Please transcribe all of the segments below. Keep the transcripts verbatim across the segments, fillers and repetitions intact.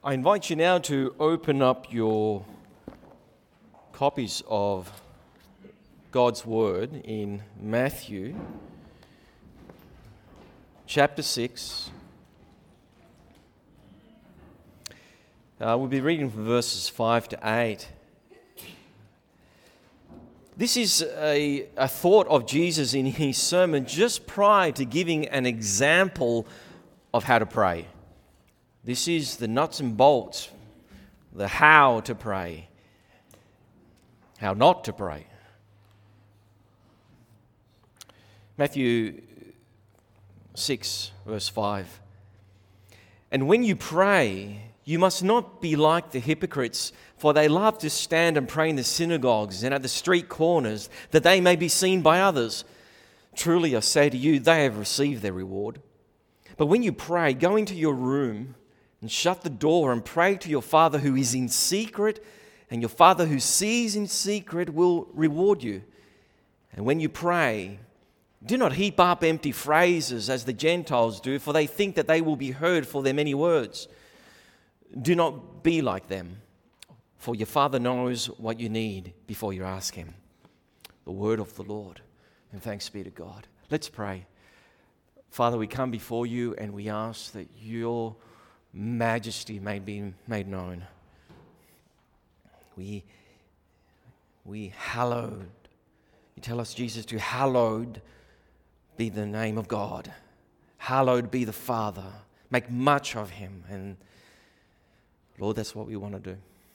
I invite you now to open up your copies of God's Word in Matthew chapter six. Uh, we'll be reading from verses five to eight. This is a, a thought of Jesus in his sermon just prior to giving an example of how to pray. This is the nuts and bolts, the how to pray, how not to pray. Matthew six, verse five. And when you pray, you must not be like the hypocrites, for they love to stand and pray in the synagogues and at the street corners, that they may be seen by others. Truly, I say to you, they have received their reward. But when you pray, go into your room and shut the door and pray to your Father who is in secret, and your Father who sees in secret will reward you. And when you pray, do not heap up empty phrases as the Gentiles do, for they think that they will be heard for their many words. Do not be like them, for your Father knows what you need before you ask Him. The word of the Lord, and thanks be to God. Let's pray. Father, we come before you and we ask that your majesty may be made known. We, we hallowed, you tell us, Jesus, to hallowed be the name of God. Hallowed be the Father. Make much of Him. And Lord, that's what we want to do.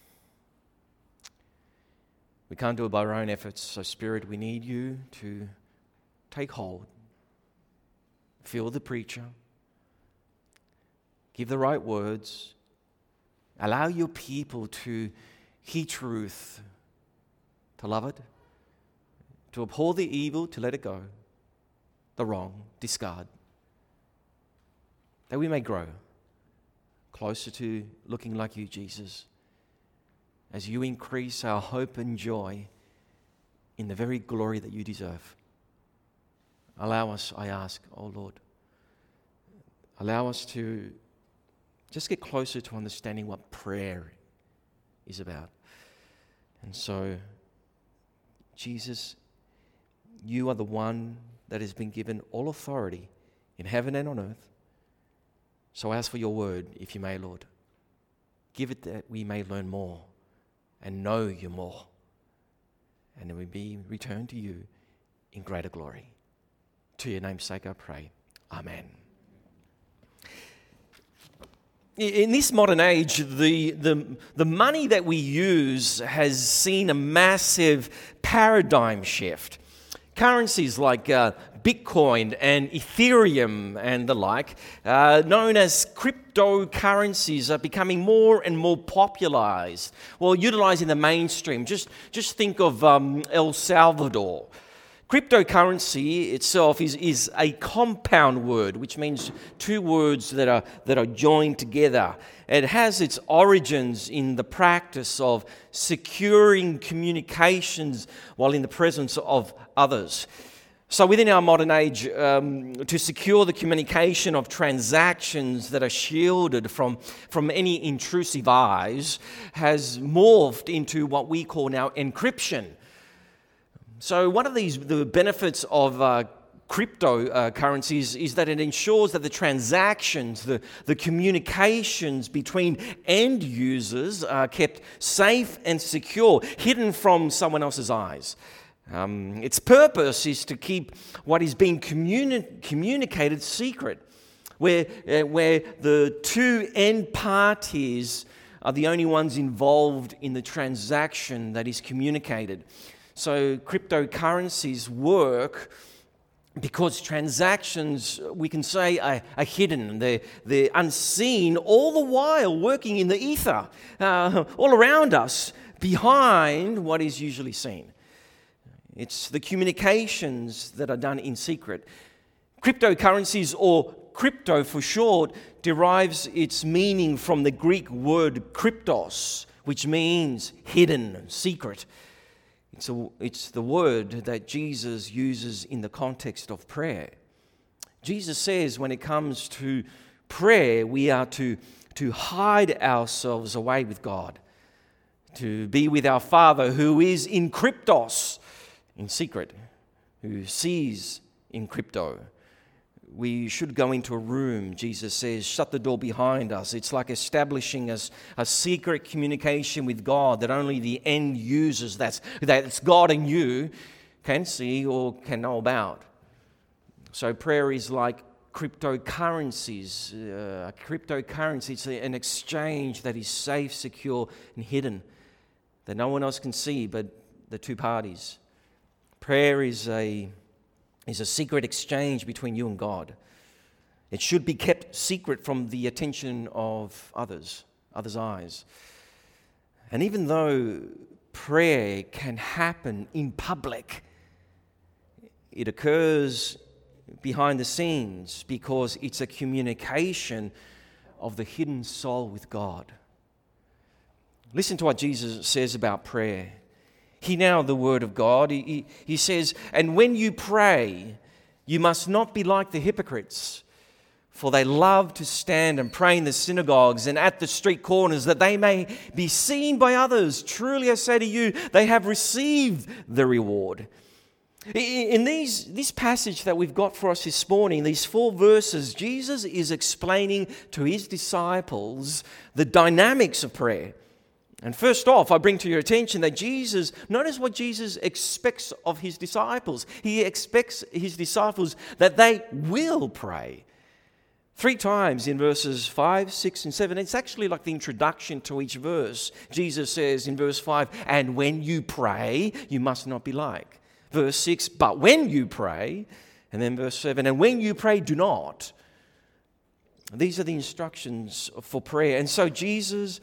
We can't do it by our own efforts. So Spirit, we need you to take hold. Fill the preacher. Give the right words. Allow your people to hear truth, to love it, to abhor the evil, to let it go, the wrong, discard, that we may grow closer to looking like you, Jesus, as you increase our hope and joy in the very glory that you deserve. Allow us, I ask, oh Lord, allow us to just get closer to understanding what prayer is about. And so, Jesus, you are the one that has been given all authority in heaven and on earth. So I ask for your word, if you may, Lord. Give it that we may learn more and know you more, and that we be returned to you in greater glory. To your name's sake I pray. Amen. In this modern age, the, the, the money that we use has seen a massive paradigm shift. Currencies like uh, Bitcoin and Ethereum and the like, uh, known as cryptocurrencies, are becoming more and more popularized, well, utilizing the mainstream. Just, just think of um, El Salvador. Cryptocurrency itself is, is a compound word, which means two words that are, that are joined together. It has its origins in the practice of securing communications while in the presence of others. So within our modern age, um, to secure the communication of transactions that are shielded from, from any intrusive eyes has morphed into what we call now encryption. So one of these the benefits of uh, cryptocurrencies uh, is that it ensures that the transactions, the, the communications between end users are kept safe and secure, hidden from someone else's eyes. Um, its purpose is to keep what is being communi- communicated secret, where, uh, where the two end parties are the only ones involved in the transaction that is communicated. So cryptocurrencies work because transactions, we can say, are, are hidden. They're, they're unseen, all the while working in the ether, uh, all around us, behind what is usually seen. It's the communications that are done in secret. Cryptocurrencies, or crypto for short, derives its meaning from the Greek word kryptos, which means hidden, secret. It's, a, it's the word that Jesus uses in the context of prayer. Jesus says when it comes to prayer, we are to to hide ourselves away with God, to be with our Father who is in kryptos, in secret, who sees in crypto. We should go into a room, Jesus says, shut the door behind us. It's like establishing a, a secret communication with God that only the end users, that's, that's God and you, can see or can know about. So prayer is like cryptocurrencies. Uh, cryptocurrency, it's an exchange that is safe, secure, and hidden, that no one else can see but the two parties. Prayer is a is a secret exchange between you and God. It should be kept secret from the attention of others, others' eyes. And even though prayer can happen in public, it occurs behind the scenes because it's a communication of the hidden soul with God. Listen to what Jesus says about prayer. Hear now the word of God. He, he, he says, and when you pray, you must not be like the hypocrites, for they love to stand and pray in the synagogues and at the street corners, that they may be seen by others. Truly I say to you, they have received the reward. In these, this passage that we've got for us this morning, these four verses, Jesus is explaining to his disciples the dynamics of prayer. And first off, I bring to your attention that Jesus, notice what Jesus expects of his disciples. He expects his disciples that they will pray. Three times in verses five, six, and seven. It's actually like the introduction to each verse. Jesus says in verse five, and when you pray, you must not be like. Verse six, but when you pray. And then verse seven, and when you pray, do not. These are the instructions for prayer. And so Jesus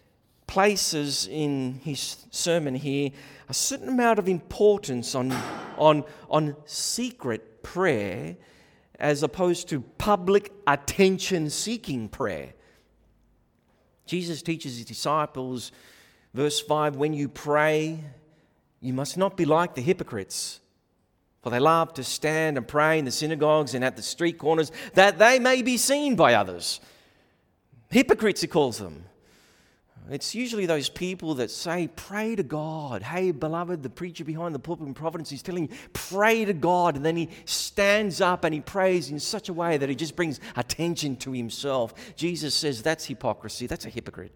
places in his sermon here a certain amount of importance on, on, on secret prayer as opposed to public attention-seeking prayer. Jesus teaches his disciples, verse five, when you pray, you must not be like the hypocrites, for they love to stand and pray in the synagogues and at the street corners, that they may be seen by others. Hypocrites, he calls them. It's usually those people that say, pray to God. Hey, beloved, the preacher behind the pulpit in Providence is telling you, pray to God. And then he stands up and he prays in such a way that he just brings attention to himself. Jesus says that's hypocrisy. That's a hypocrite.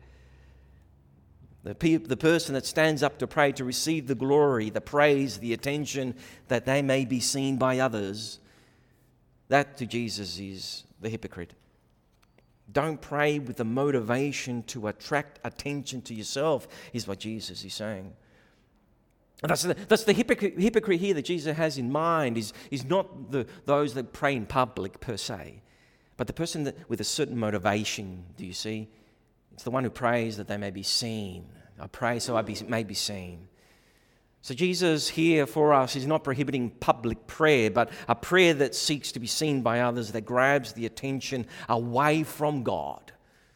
The, pe- the person that stands up to pray to receive the glory, the praise, the attention, that they may be seen by others, that to Jesus is the hypocrite. Don't pray with the motivation to attract attention to yourself, is what Jesus is saying. And that's the, that's the hypocrite, hypocrite here that Jesus has in mind, is, is not the, those that pray in public per se, but the person that, with a certain motivation, do you see? It's the one who prays that they may be seen. I pray so I be, may be seen. So Jesus here for us is not prohibiting public prayer, but a prayer that seeks to be seen by others, that grabs the attention away from God.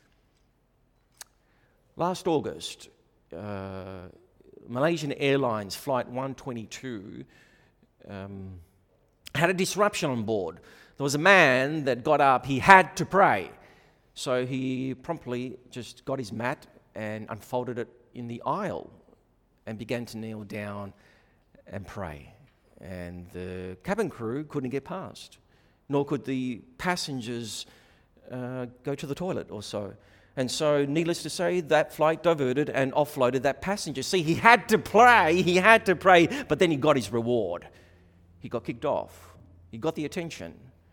Last August, uh, Malaysian Airlines Flight one twenty-two um, had a disruption on board. There was a man that got up, he had to pray. So he promptly just got his mat and unfolded it in the aisle and began to kneel down and pray. And the cabin crew couldn't get past, nor could the passengers uh, go to the toilet or so. And so, needless to say, that flight diverted and offloaded that passenger. See, he had to pray, he had to pray, but then he got his reward. He got kicked off. He got the attention.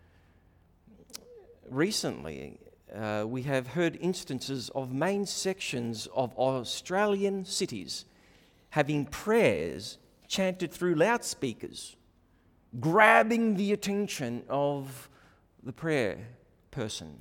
Recently, uh, we have heard instances of main sections of Australian cities having prayers chanted through loudspeakers, grabbing the attention of the prayer person.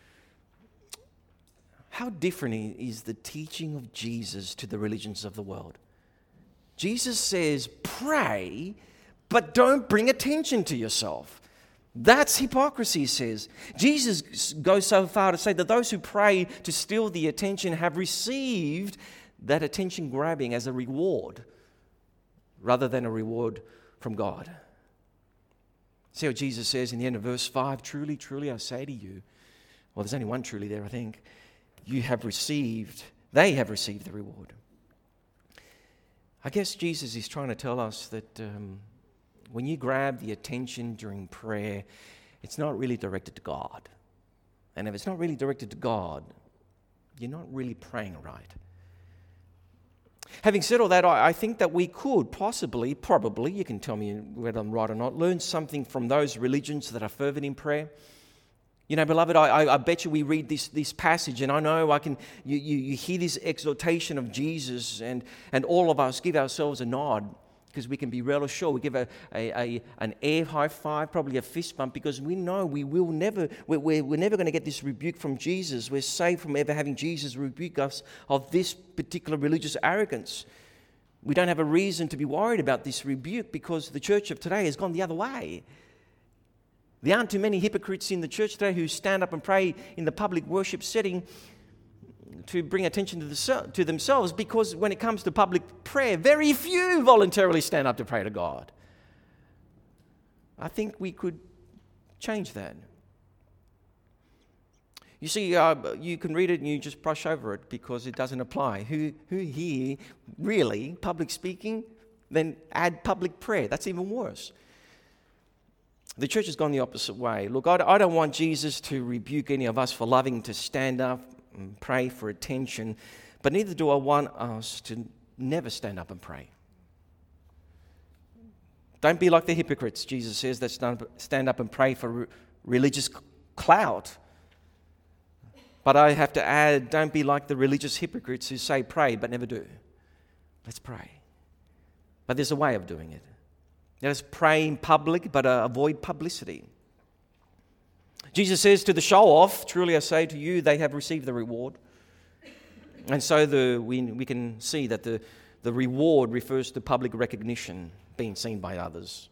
How different is the teaching of Jesus to the religions of the world? Jesus says, pray, but don't bring attention to yourself. That's hypocrisy, he says. Jesus goes so far to say that those who pray to steal the attention have received that attention grabbing as a reward rather than a reward from God. See what Jesus says in the end of verse five, truly, truly, I say to you, well, there's only one truly there, I think. you have received, they have received the reward. I guess Jesus is trying to tell us that um, when you grab the attention during prayer, it's not really directed to God. And if it's not really directed to God, you're not really praying right. Having said all that, I, I think that we could possibly, probably, you can tell me whether I'm right or not, learn something from those religions that are fervent in prayer. You know, beloved, I, I, I bet you we read this, this passage, and I know I can. You, you, you hear this exhortation of Jesus, and, and all of us give ourselves a nod because we can be real assured. We give a, a, a an air high five, probably a fist bump, because we know we will never. We're, we're, we're never going to get this rebuke from Jesus. We're saved from ever having Jesus rebuke us of this particular religious arrogance. We don't have a reason to be worried about this rebuke because the church of today has gone the other way. There aren't too many hypocrites in the church today who stand up and pray in the public worship setting to bring attention to, the, to themselves, because when it comes to public prayer, very few voluntarily stand up to pray to God. I think we could change that. You see, uh, you can read it and you just brush over it because it doesn't apply. Who, who here, really, public speaking, then add public prayer? That's even worse. The church has gone the opposite way. Look, I, I don't want Jesus to rebuke any of us for loving to stand up and pray for attention, but neither do I want us to never stand up and pray. Don't be like the hypocrites, Jesus says, that stand up and pray for re- religious clout. But I have to add, don't be like the religious hypocrites who say pray but never do. Let's pray. But there's a way of doing it. Let us pray in public, but uh, avoid publicity. Jesus says to the show-off, truly I say to you, they have received the reward. And so the, we, we can see that the, the reward refers to public recognition, being seen by others.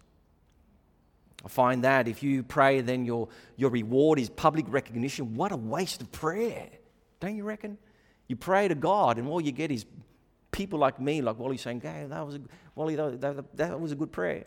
I find that if you pray, then your, your reward is public recognition. What a waste of prayer, don't you reckon? You pray to God, and all you get is people like me, like Wally, saying, "Hey, that was a, Wally, that, that, that was a good prayer."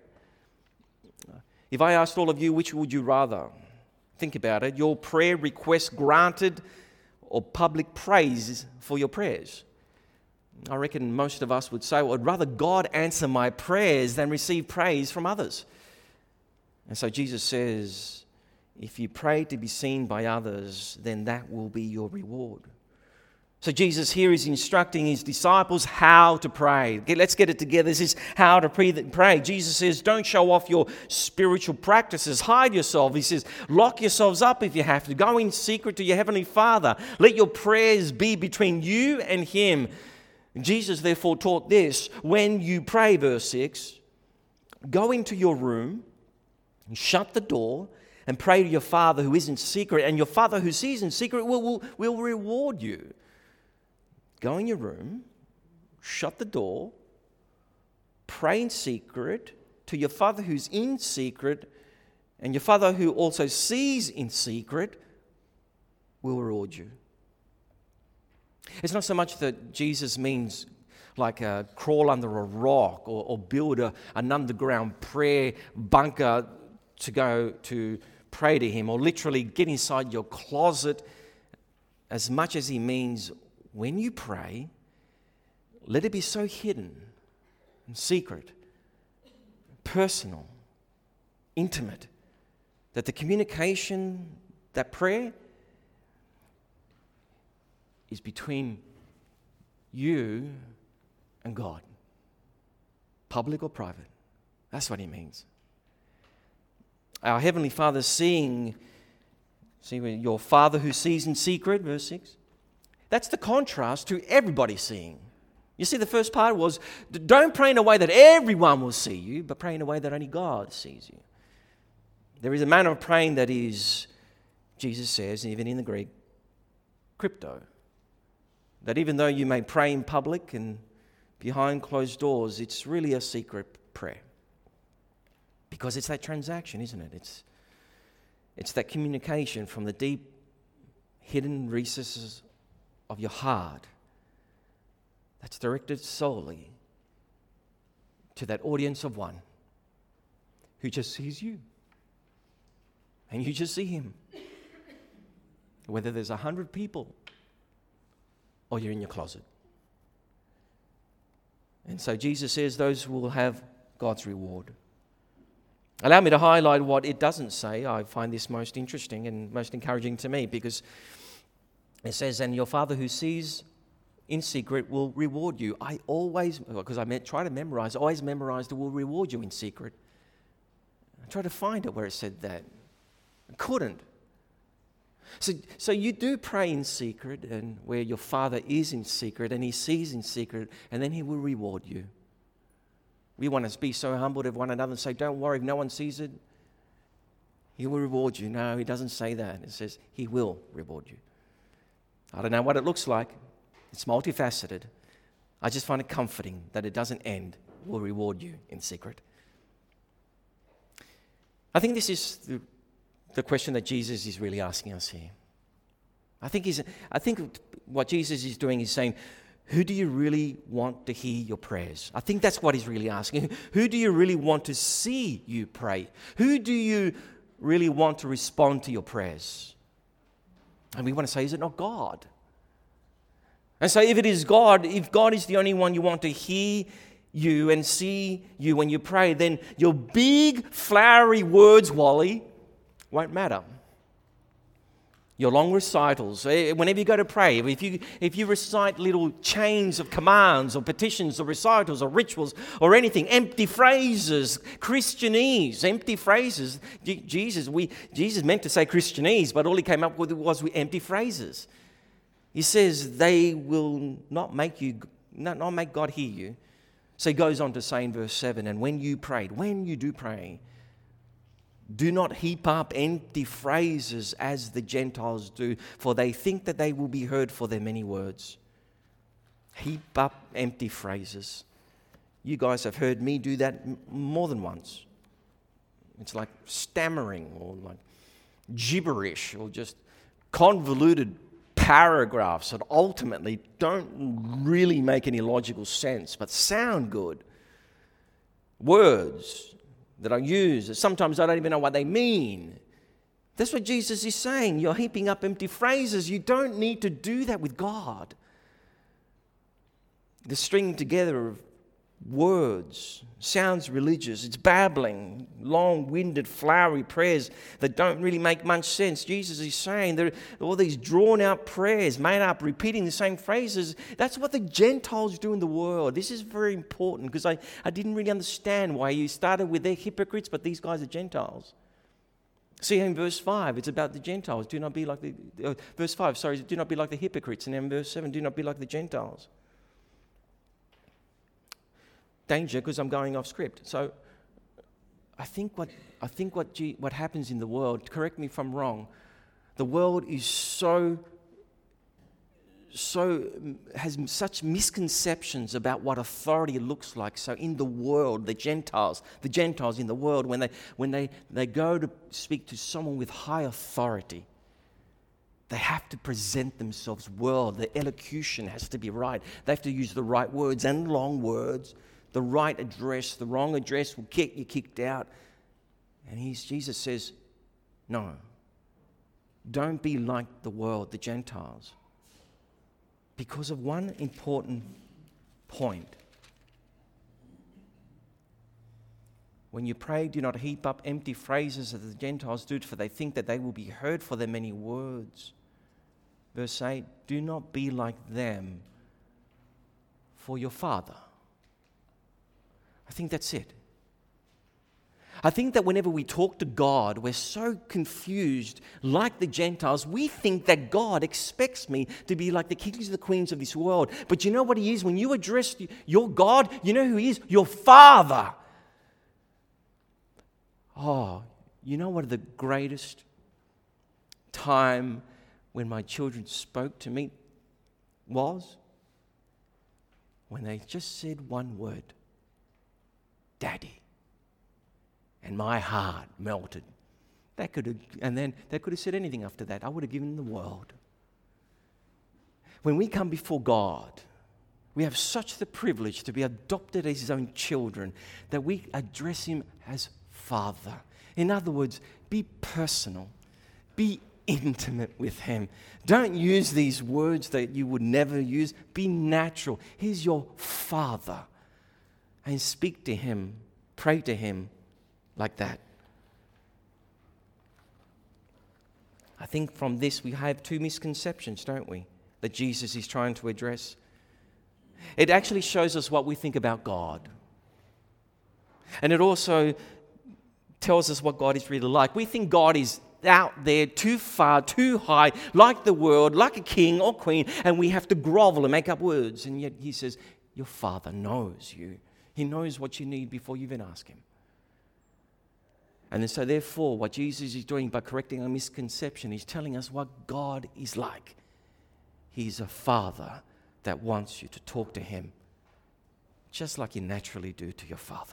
If I asked all of you, which would you rather? Think about it. Your prayer request granted or public praise for your prayers? I reckon most of us would say, well, I'd rather God answer my prayers than receive praise from others. And so Jesus says, if you pray to be seen by others, then that will be your reward. So Jesus here is instructing his disciples how to pray. Okay, let's get it together. This is how to pray. Jesus says, don't show off your spiritual practices. Hide yourself. He says, lock yourselves up if you have to. Go in secret to your heavenly Father. Let your prayers be between you and him. Jesus therefore taught this. When you pray, verse six, go into your room and shut the door and pray to your Father who is in secret. And your Father who sees in secret will, will, will reward you. Go in your room, shut the door, pray in secret to your Father who's in secret, and your Father who also sees in secret will reward you. It's not so much that Jesus means like uh, crawl under a rock or, or build a, an underground prayer bunker to go to pray to him, or literally get inside your closet, as much as he means when you pray, let it be so hidden and secret, personal, intimate, that the communication, that prayer, is between you and God, public or private. That's what he means. Our Heavenly Father seeing, see your Father who sees in secret, verse six. That's the contrast to everybody seeing. You see, the first part was, don't pray in a way that everyone will see you, but pray in a way that only God sees you. There is a manner of praying that is, Jesus says, even in the Greek, crypto. That even though you may pray in public and behind closed doors, it's really a secret prayer. Because it's that transaction, isn't it? It's, it's that communication from the deep, hidden recesses of your heart that's directed solely to that audience of one who just sees you. And you just see him. Whether there's a hundred people or you're in your closet. And so Jesus says those will have God's reward. Allow me to highlight what it doesn't say. I find this most interesting and most encouraging to me, because it says, and your Father who sees in secret will reward you. I always, because I meant, try to memorize, I always memorized it will reward you in secret. I tried to find it where it said that. I couldn't. So, so you do pray in secret, and where your Father is in secret, and He sees in secret, and then He will reward you. We want to be so humble to one another and say, don't worry, if no one sees it, He will reward you. No, He doesn't say that. It says He will reward you. I don't know what it looks like. It's multifaceted. I just find it comforting that it doesn't end. Will reward you in secret. I think this is the, the question that Jesus is really asking us here. I think he's. I think what Jesus is doing is saying, who do you really want to hear your prayers? I think that's what He's really asking. Who do you really want to see you pray? Who do you really want to respond to your prayers? And we want to say, is it not God? And so if it is God, if God is the only one you want to hear you and see you when you pray, then your big flowery words, Wally, won't matter. Your long recitals, whenever you go to pray, if you if you recite little chains of commands or petitions or recitals or rituals or anything, empty phrases, Christianese, empty phrases. Jesus, we Jesus meant to say Christianese, but all He came up with was empty phrases. He says they will not make you, not, not make God hear you. So He goes on to say in verse seven, and when you prayed, when you do pray, do not heap up empty phrases as the Gentiles do, for they think that they will be heard for their many words. Heap up empty phrases. You guys have heard me do that m- more than once. It's like stammering or like gibberish or just convoluted paragraphs that ultimately don't really make any logical sense but sound good. Words that I use, sometimes I don't even know what they mean. That's what Jesus is saying. You're heaping up empty phrases. You don't need to do that with God. The string together of words sounds religious. It's babbling, long-winded, flowery prayers that don't really make much sense. Jesus is saying that all these drawn-out prayers made up, repeating the same phrases, that's what the Gentiles do in the world. This is very important because I, I didn't really understand why you started with they're hypocrites, but these guys are Gentiles. See in verse five, it's about the Gentiles. Do not be like the... Uh, verse five, sorry, do not be like the hypocrites. And then verse seven, do not be like the Gentiles. Danger, because I'm going off script. So I think what I think what G, what happens in the world, correct me if I'm wrong, the world is so so has such misconceptions about what authority looks like. So in the world, the Gentiles, the Gentiles in the world, when they when they, they go to speak to someone with high authority, they have to present themselves well. The elocution has to be right. They have to use the right words and long words. The right address, the wrong address will get you kicked out. And he's, Jesus says, no, don't be like the world, the Gentiles. Because of one important point. When you pray, do not heap up empty phrases as the Gentiles do, for they think that they will be heard for their many words. Verse eight, do not be like them, for your Father. I think that's it. I think that whenever we talk to God, we're so confused, like the Gentiles. We think that God expects me to be like the kings and the queens of this world. But you know what He is? When you address your God, you know who He is? Your Father. Oh, you know what the greatest time when my children spoke to me was? When they just said one word. Daddy. And my heart melted. They could have, and then they could have said anything after that. I would have given them the world. When we come before God, we have such the privilege to be adopted as His own children that we address Him as Father. In other words, be personal, be intimate with Him. Don't use these words that you would never use. Be natural. He's your Father. And speak to Him, pray to Him like that. I think from this we have two misconceptions, don't we, that Jesus is trying to address. It actually shows us what we think about God. And it also tells us what God is really like. We think God is out there too far, too high, like the world, like a king or queen, and we have to grovel and make up words. And yet He says, your Father knows you. He knows what you need before you even ask Him. And then so therefore, what Jesus is doing by correcting a misconception, He's telling us what God is like. He's a Father that wants you to talk to Him just like you naturally do to your Father.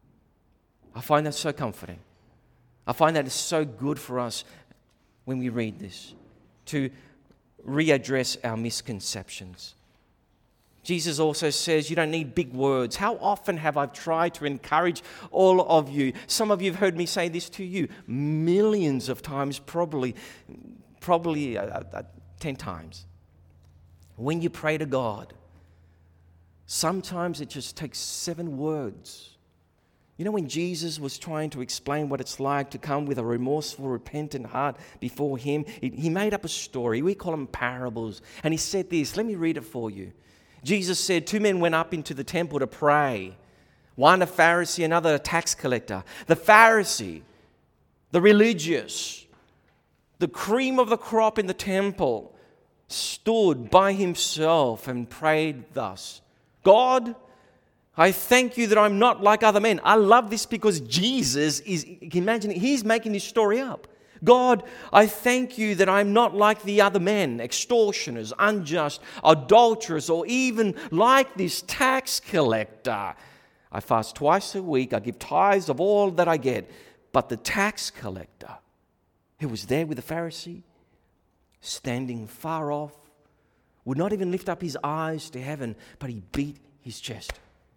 I find that so comforting. I find that it's so good for us when we read this, to readdress our misconceptions. Jesus also says you don't need big words. How often have I tried to encourage all of you? Some of you have heard me say this to you millions of times, probably, probably uh, uh, ten times. When you pray to God, sometimes it just takes seven words. You know, when Jesus was trying to explain what it's like to come with a remorseful, repentant heart before Him, he made up a story. We call them parables. And He said this. Let me read it for you. Jesus said, two men went up into the temple to pray. One a Pharisee, another a tax collector. The Pharisee, the religious, the cream of the crop in the temple, stood by himself and prayed thus. God, I thank you that I'm not like other men. I love this because Jesus is, imagine, He's making this story up. God, I thank you that I'm not like the other men, extortioners, unjust, adulterers, or even like this tax collector. I fast twice a week. I give tithes of all that I get. But the tax collector, who was there with the Pharisee, standing far off, would not even lift up his eyes to heaven, but he beat his chest.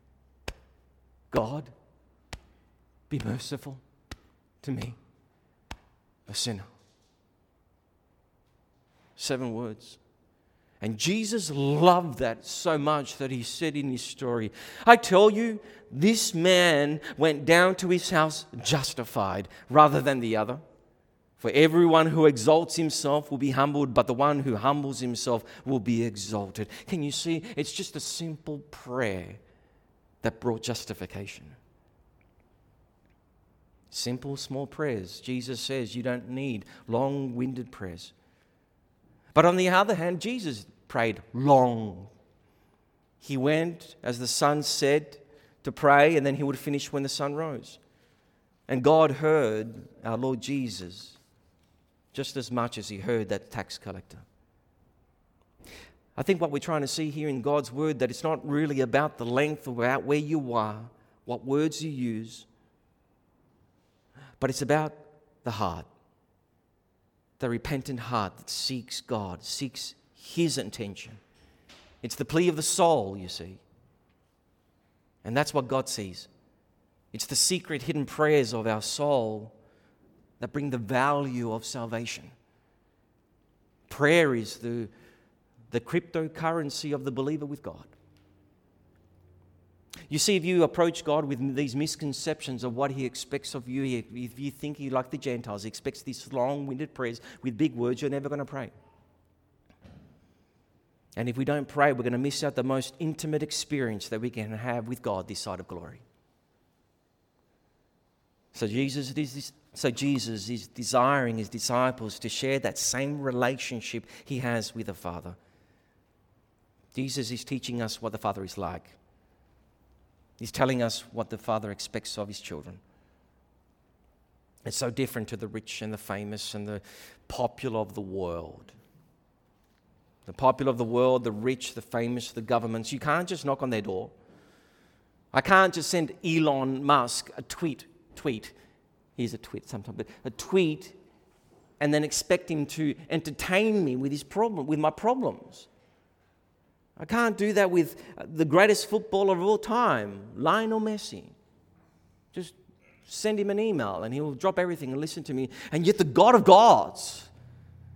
God, be merciful to me, a sinner. Seven words. And Jesus loved that so much that He said in His story, I tell you, this man went down to his house justified rather than the other. For everyone who exalts himself will be humbled, but the one who humbles himself will be exalted. Can you see? It's just a simple prayer that brought justification. Simple, small prayers. Jesus says you don't need long-winded prayers. But on the other hand, Jesus prayed long. He went, as the sun set, to pray, and then He would finish when the sun rose. And God heard our Lord Jesus just as much as He heard that tax collector. I think what we're trying to see here in God's Word, that it's not really about the length or about where you are, what words you use, but it's about the heart, the repentant heart that seeks God, seeks His intention. It's the plea of the soul, you see. And that's what God sees. It's the secret hidden prayers of our soul that bring the value of salvation. Prayer is the, the cryptocurrency of the believer with God. You see, if you approach God with these misconceptions of what He expects of you, if you think He, like the Gentiles, He expects these long-winded prayers with big words, you're never going to pray. And if we don't pray, we're going to miss out the most intimate experience that we can have with God this side of glory. So Jesus is, so Jesus is desiring His disciples to share that same relationship He has with the Father. Jesus is teaching us what the Father is like. He's telling us what the Father expects of His children. It's so different to the rich and the famous and the popular of the world. The popular of the world, the rich, the famous, the governments. You can't just knock on their door. I can't just send Elon Musk a tweet, tweet. Here's a tweet sometimes, but a tweet, and then expect him to entertain me with his problem, with my problems. I can't do that with the greatest footballer of all time, Lionel Messi. Just send him an email and he'll drop everything and listen to me. And yet the God of gods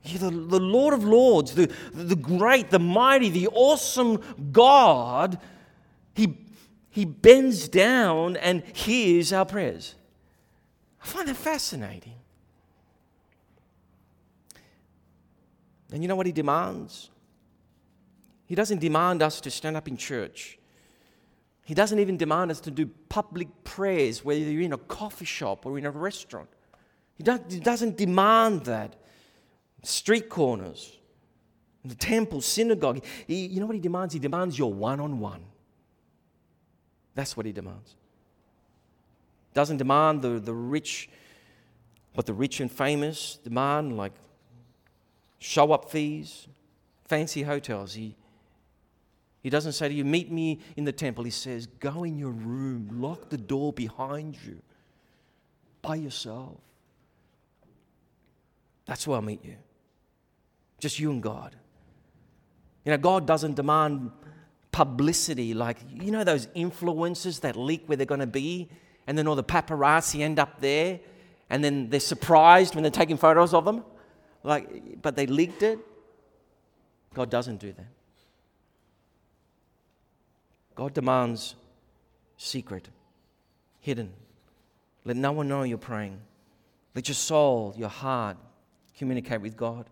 You're the, the Lord of Lords, the, the great, the mighty, the awesome God. He, he bends down and hears our prayers. I find that fascinating. And you know what he demands? He doesn't demand us to stand up in church. He doesn't even demand us to do public prayers, whether you're in a coffee shop or in a restaurant. He, do, he doesn't demand that. Street corners, the temple, synagogue. He, you know what he demands? He demands your one-on-one. That's what he demands. Doesn't demand the, the rich, what the rich and famous demand, like show-up fees, fancy hotels. He, he doesn't say to you, meet me in the temple. He says, go in your room, lock the door behind you, by yourself. That's where I'll meet you. Just you and God. You know, God doesn't demand publicity like, you know, those influencers that leak where they're going to be, and then all the paparazzi end up there, and then they're surprised when they're taking photos of them. Like, but they leaked it. God doesn't do that. God demands secret, hidden. Let no one know you're praying. Let your soul, your heart, communicate with God.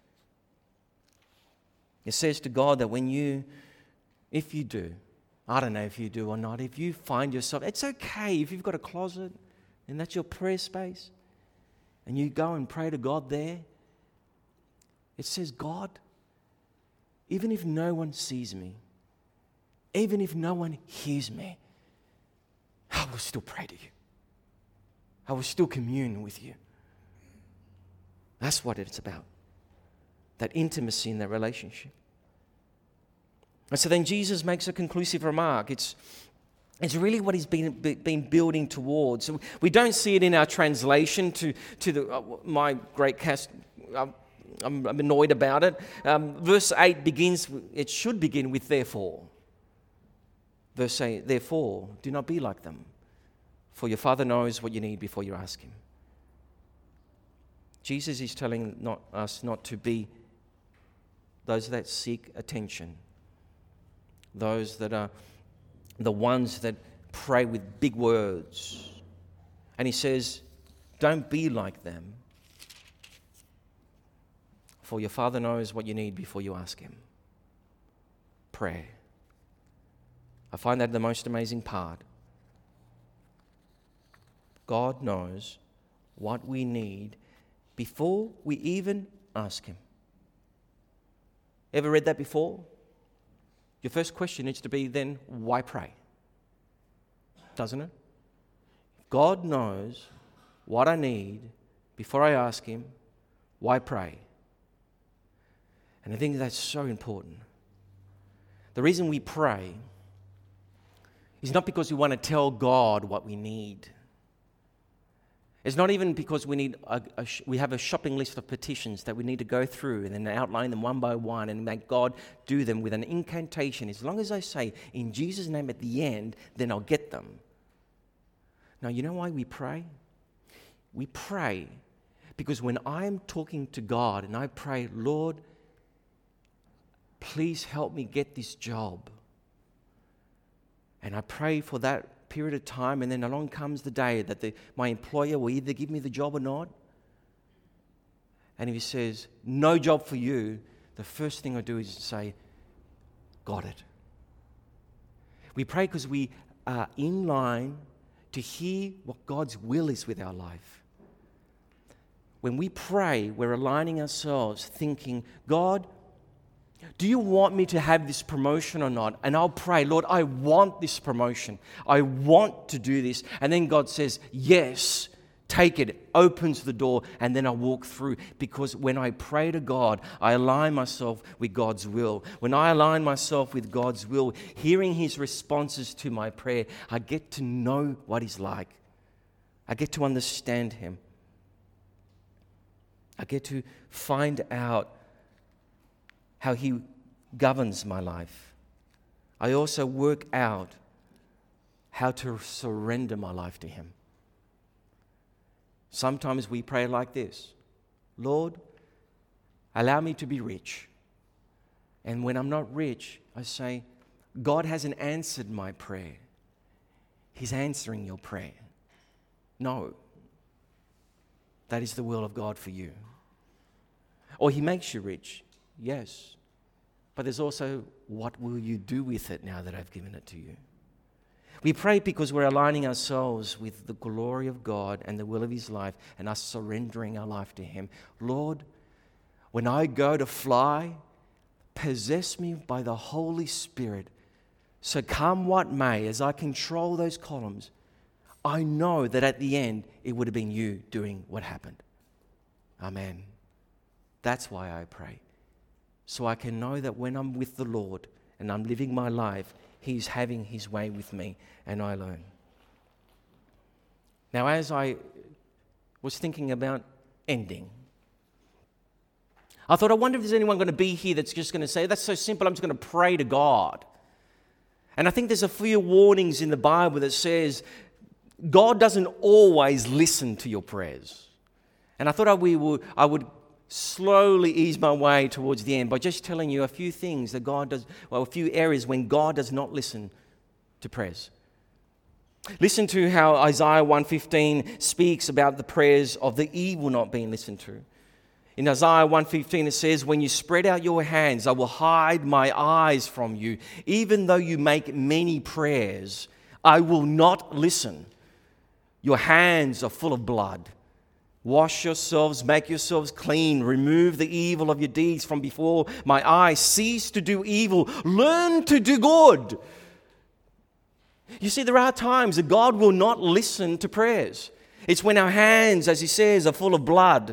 It says to God that when you, if you do, I don't know if you do or not, if you find yourself, it's okay if you've got a closet and that's your prayer space, and you go and pray to God there. It says, God, even if no one sees me, even if no one hears me, I will still pray to you. I will still commune with you. That's what it's about. That intimacy in that relationship. And so then Jesus makes a conclusive remark. It's, it's really what he's been, been building towards. So we don't see it in our translation to, to the, uh, my great cast. Uh, I'm, I'm annoyed about it. Um, verse eight begins, it should begin with therefore. Verse eight, therefore, do not be like them, for your Father knows what you need before you ask him. Jesus is telling not, us not to be those that seek attention, those that are the ones that pray with big words. And he says, don't be like them, for your Father knows what you need before you ask him. Prayer. I find that the most amazing part. God knows what we need before we even ask him. Ever read that before? Your first question needs to be then, why pray? Doesn't it? God knows what I need before I ask him, why pray? And I think that's so important. The reason we pray is not because we want to tell God what we need. It's not even because we need a, a, we have a shopping list of petitions that we need to go through and then outline them one by one and make God do them with an incantation. As long as I say, in Jesus' name at the end, then I'll get them. Now, you know why we pray? We pray because when I'm talking to God and I pray, Lord, please help me get this job. And I pray for that period of time, and then along comes the day that the, my employer will either give me the job or not. And if he says, no job for you, the first thing I do is say, got it. We pray because we are in line to hear what God's will is with our life. When we pray, we're aligning ourselves, thinking, God, do you want me to have this promotion or not? And I'll pray, Lord, I want this promotion. I want to do this. And then God says, yes, take it, opens the door, and then I walk through. Because when I pray to God, I align myself with God's will. When I align myself with God's will, hearing his responses to my prayer, I get to know what he's like. I get to understand him. I get to find out how he governs my life. I also work out how to surrender my life to him. Sometimes we pray like this, Lord, allow me to be rich. And when I'm not rich, I say, God hasn't answered my prayer. He's answering your prayer. No. That is the will of God for you. Or He makes you rich. Yes. But there's also, what will you do with it now that I've given it to you? We pray because we're aligning ourselves with the glory of God and the will of His life and us surrendering our life to Him. Lord, when I go to fly, possess me by the Holy Spirit. So come what may, as I control those columns, I know that at the end it would have been you doing what happened. Amen. That's why I pray. So I can know that when I'm with the Lord and I'm living my life, He's having His way with me and I learn. Now, as I was thinking about ending, I thought, I wonder if there's anyone going to be here that's just going to say, that's so simple, I'm just going to pray to God. And I think there's a few warnings in the Bible that says God doesn't always listen to your prayers. And I thought I, we would, I would slowly ease my way towards the end by just telling you a few things that God does, well, a few areas when God does not listen to prayers. Listen to how Isaiah one fifteen speaks about the prayers of the evil not being listened to. In Isaiah one fifteen it says, when you spread out your hands, I will hide my eyes from you. Even though you make many prayers, I will not listen. Your hands are full of blood. Wash yourselves, make yourselves clean, remove the evil of your deeds from before my eyes. Cease to do evil, learn to do good. You see, there are times that God will not listen to prayers. It's when our hands, as He says, are full of blood.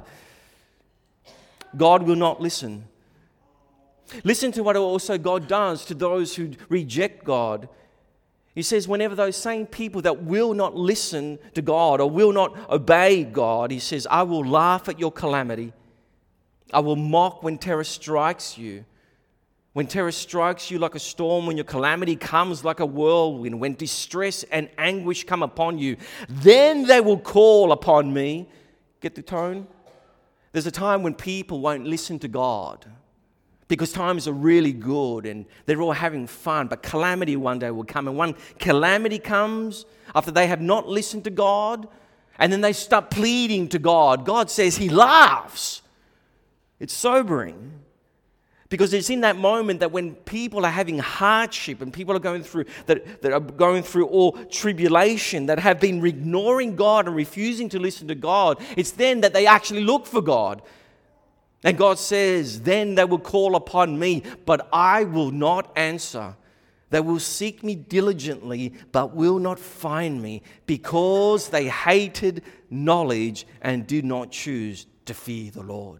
God will not listen. Listen to what also God does to those who reject God. He says, whenever those same people that will not listen to God or will not obey God, He says, I will laugh at your calamity. I will mock when terror strikes you. When terror strikes you like a storm, when your calamity comes like a whirlwind, when distress and anguish come upon you, then they will call upon me. Get the tone? There's a time when people won't listen to God, because times are really good and they're all having fun, but calamity one day will come. And when calamity comes, after they have not listened to God, and then they start pleading to God, God says He laughs. It's sobering. Because it's in that moment that when people are having hardship and people are going through that, that are going through all tribulation, that have been ignoring God and refusing to listen to God, it's then that they actually look for God. And God says, then they will call upon me, but I will not answer. They will seek me diligently, but will not find me, because they hated knowledge and did not choose to fear the Lord.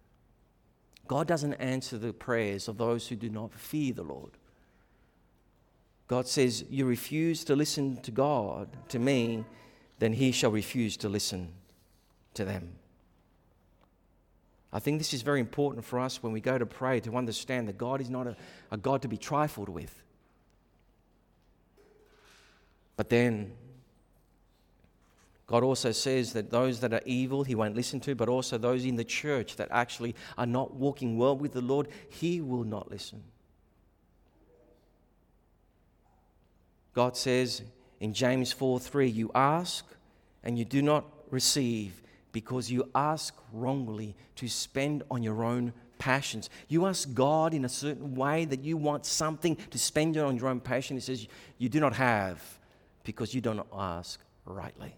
God doesn't answer the prayers of those who do not fear the Lord. God says, you refuse to listen to God, to me, then He shall refuse to listen to them. I think this is very important for us when we go to pray, to understand that God is not a, a God to be trifled with. But then God also says that those that are evil He won't listen to, but also those in the church that actually are not walking well with the Lord, He will not listen. God says in James four three, you ask and you do not receive, because you ask wrongly to spend on your own passions. You ask God in a certain way that you want something to spend on your own passion. He says you do not have, because you do not ask rightly.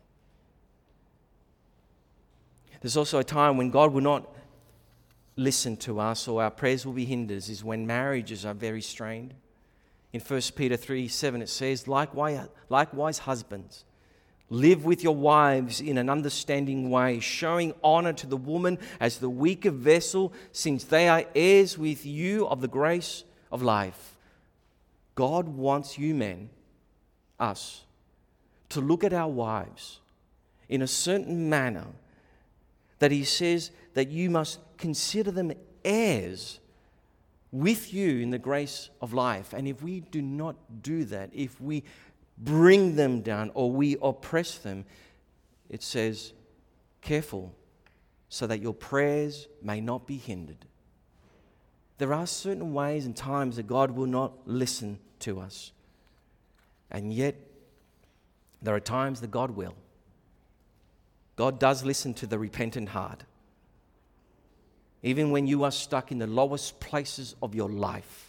There's also a time when God will not listen to us, or our prayers will be hindered, is when marriages are very strained. In First Peter three seven it says, likewise, likewise husbands, live with your wives in an understanding way, showing honor to the woman as the weaker vessel, since they are heirs with you of the grace of life. God wants you men, us, to look at our wives in a certain manner that He says that you must consider them heirs with you in the grace of life. And if we do not do that, if we bring them down or we oppress them, it says, careful, so that your prayers may not be hindered. There are certain ways and times that God will not listen to us. And yet, there are times that God will. God does listen to the repentant heart. Even when you are stuck in the lowest places of your life.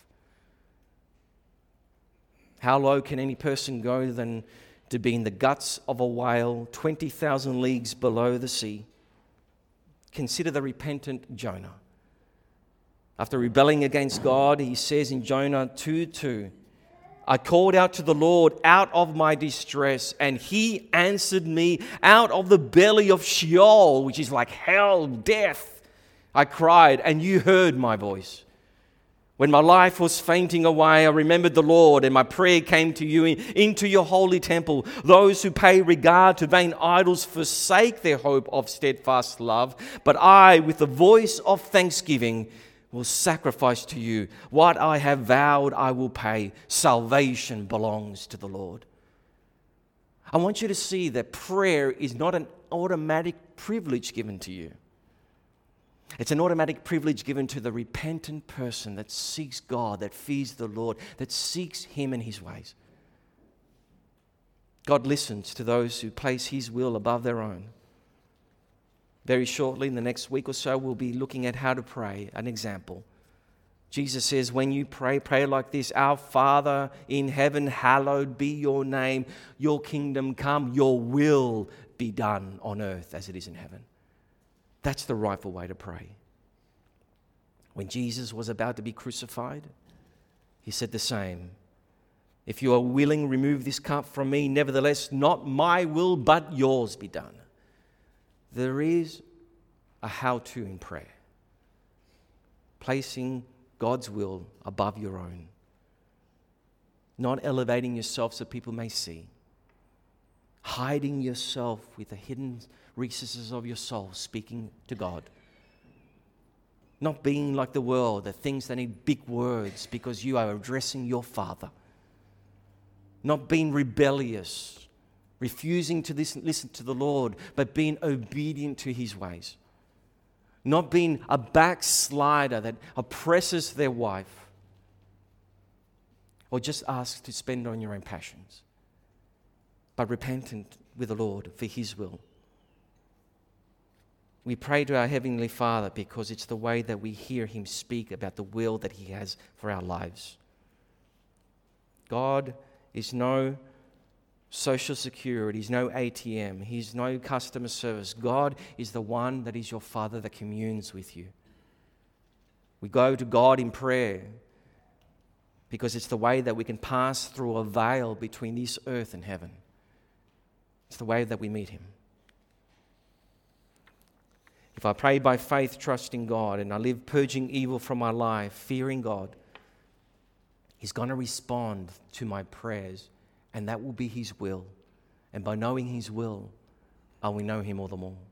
How low can any person go than to be in the guts of a whale, twenty thousand leagues below the sea? Consider the repentant Jonah. After rebelling against God, he says in Jonah two two, I called out to the Lord out of my distress, and he answered me out of the belly of Sheol, which is like hell, death. I cried, and you heard my voice. When my life was fainting away, I remembered the Lord, and my prayer came to you in, into your holy temple. Those who pay regard to vain idols forsake their hope of steadfast love, but I, with the voice of thanksgiving, will sacrifice to you. What I have vowed I will pay. Salvation belongs to the Lord. I want you to see that prayer is not an automatic privilege given to you. It's an automatic privilege given to the repentant person that seeks God, that fears the Lord, that seeks Him and His ways. God listens to those who place His will above their own. Very shortly, in the next week or so, we'll be looking at how to pray, an example. Jesus says, when you pray, pray like this: Our Father in heaven, hallowed be your name. Your kingdom come, your will be done on earth as it is in heaven. That's the rightful way to pray. When Jesus was about to be crucified, He said the same. If you are willing, remove this cup from me. Nevertheless, not my will, but yours be done. There is a how-to in prayer. Placing God's will above your own. Not elevating yourself so people may see. Hiding yourself with the hidden recesses of your soul, speaking to God. Not being like the world, the things that need big words because you are addressing your Father. Not being rebellious, refusing to listen, listen to the Lord, but being obedient to His ways. Not being a backslider that oppresses their wife, or just asks to spend on your own passions, but repentant with the Lord for His will. We pray to our Heavenly Father because it's the way that we hear Him speak about the will that He has for our lives. God is no social security, He's no A T M, He's no customer service. God is the one that is your Father that communes with you. We go to God in prayer because it's the way that we can pass through a veil between this earth and heaven. It's the way that we meet Him. If I pray by faith, trusting God, and I live purging evil from my life, fearing God, He's going to respond to my prayers, and that will be His will. And by knowing His will, I will know Him all the more.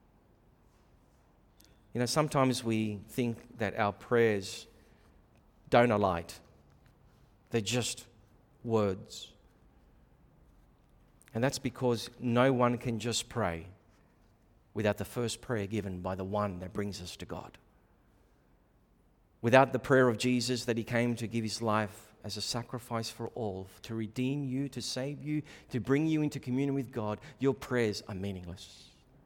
You know, sometimes we think that our prayers don't alight. They're just words. And that's because no one can just pray without the first prayer given by the one that brings us to God. Without the prayer of Jesus that He came to give His life as a sacrifice for all, to redeem you, to save you, to bring you into communion with God, your prayers are meaningless.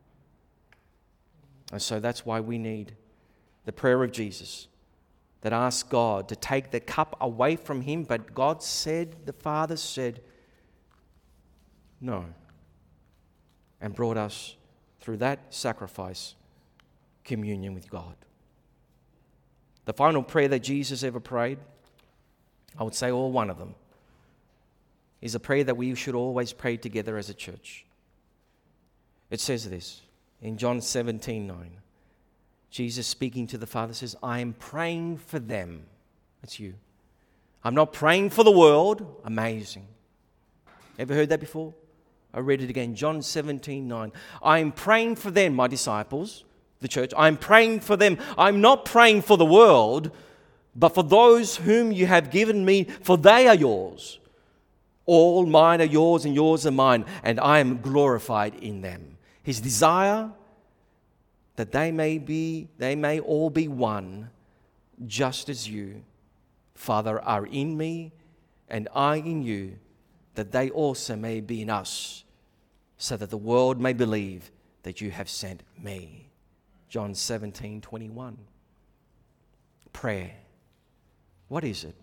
And so that's why we need the prayer of Jesus that asks God to take the cup away from Him, but God said, the Father said, no, and brought us through that sacrifice, communion with God. The final prayer that Jesus ever prayed, I would say all one of them, is a prayer that we should always pray together as a church. It says this in John seventeen nine. Jesus speaking to the Father says, I am praying for them. That's you. I'm not praying for the world. Amazing. Ever heard that before? I read it again, John seventeen nine. I am praying for them, my disciples, the church. I'm praying for them. I'm not praying for the world, but for those whom you have given me, for they are yours. All mine are yours and yours are mine, and I am glorified in them. His desire that they may be, they may all be one, just as you, Father, are in me and I in you, that they also may be in us, so that the world may believe that you have sent me. John seventeen twenty-one. Prayer. What is it?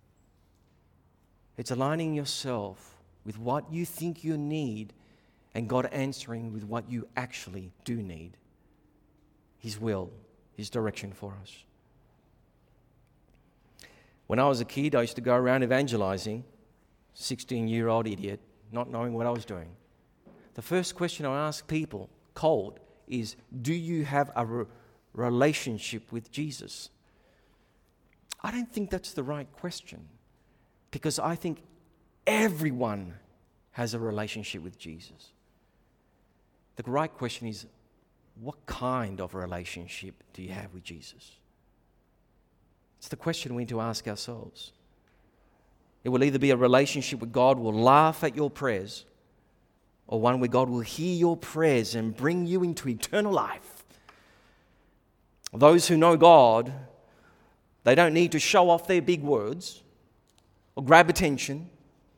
It's aligning yourself with what you think you need and God answering with what you actually do need. His will, His direction for us. When I was a kid, I used to go around evangelizing, sixteen-year-old idiot, not knowing what I was doing. The first question I ask people, cold, is, do you have a re- relationship with Jesus? I don't think that's the right question, because I think everyone has a relationship with Jesus. The right question is, what kind of relationship do you have with Jesus? It's the question we need to ask ourselves. It will either be a relationship where God will laugh at your prayers, or one where God will hear your prayers and bring you into eternal life. Those who know God, they don't need to show off their big words or grab attention.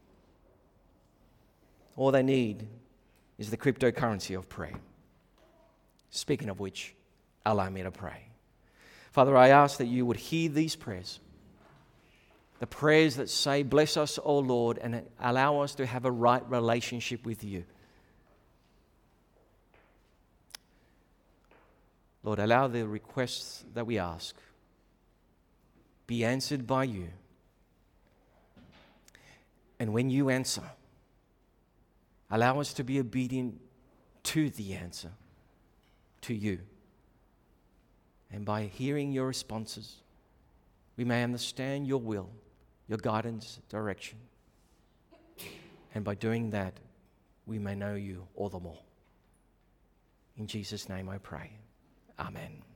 All they need is the cryptocurrency of prayer. Speaking of which, allow me to pray. Father, I ask that you would hear these prayers, the prayers that say, bless us, O Lord, and allow us to have a right relationship with you. Lord, allow the requests that we ask be answered by you. And when you answer, allow us to be obedient to the answer, to you. And by hearing your responses, we may understand your will, your guidance, direction. And by doing that, we may know you all the more. In Jesus' name I pray. Amen.